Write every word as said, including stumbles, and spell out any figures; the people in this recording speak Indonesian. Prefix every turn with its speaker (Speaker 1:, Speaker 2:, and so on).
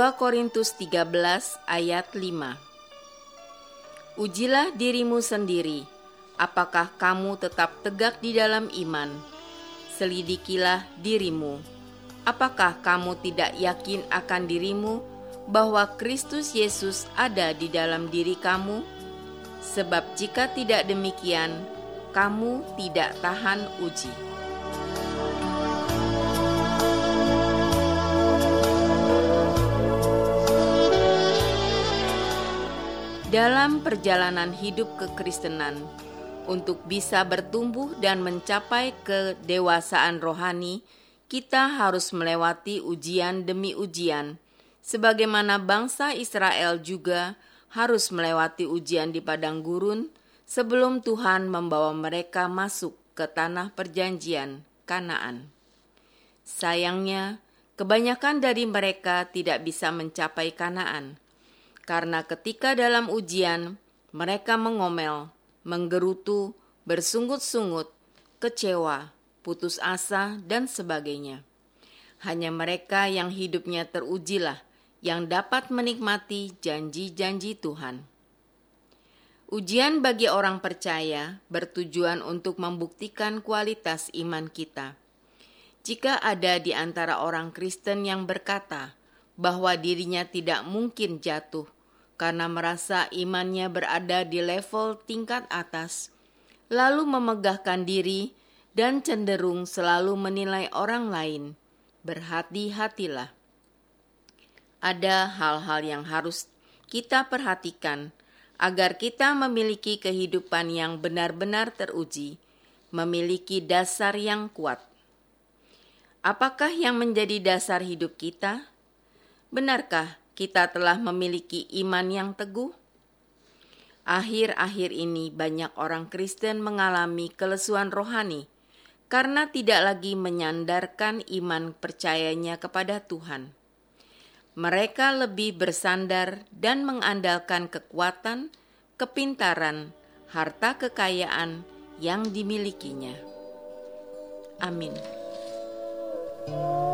Speaker 1: dua Korintus tiga belas ayat lima. Ujilah dirimu sendiri, apakah kamu tetap tegak di dalam iman? Selidikilah dirimu, apakah kamu tidak yakin akan dirimu bahwa Kristus Yesus ada di dalam diri kamu? Sebab jika tidak demikian, kamu tidak tahan uji. Dalam perjalanan hidup kekristenan, untuk bisa bertumbuh dan mencapai kedewasaan rohani, kita harus melewati ujian demi ujian, sebagaimana bangsa Israel juga harus melewati ujian di padang gurun sebelum Tuhan membawa mereka masuk ke tanah perjanjian Kanaan. Sayangnya, kebanyakan dari mereka tidak bisa mencapai Kanaan, karena ketika dalam ujian, mereka mengomel, menggerutu, bersungut-sungut, kecewa, putus asa, dan sebagainya. Hanya mereka yang hidupnya terujilah yang dapat menikmati janji-janji Tuhan. Ujian bagi orang percaya bertujuan untuk membuktikan kualitas iman kita. Jika ada di antara orang Kristen yang berkata bahwa dirinya tidak mungkin jatuh karena merasa imannya berada di level tingkat atas, lalu memegahkan diri dan cenderung selalu menilai orang lain, berhati-hatilah. Ada hal-hal yang harus kita perhatikan agar kita memiliki kehidupan yang benar-benar teruji, memiliki dasar yang kuat. Apakah yang menjadi dasar hidup kita? Benarkah kita telah memiliki iman yang teguh? Akhir-akhir ini banyak orang Kristen mengalami kelesuan rohani karena tidak lagi menyandarkan iman percayanya kepada Tuhan. Mereka lebih bersandar dan mengandalkan kekuatan, kepintaran, harta kekayaan yang dimilikinya. Amin.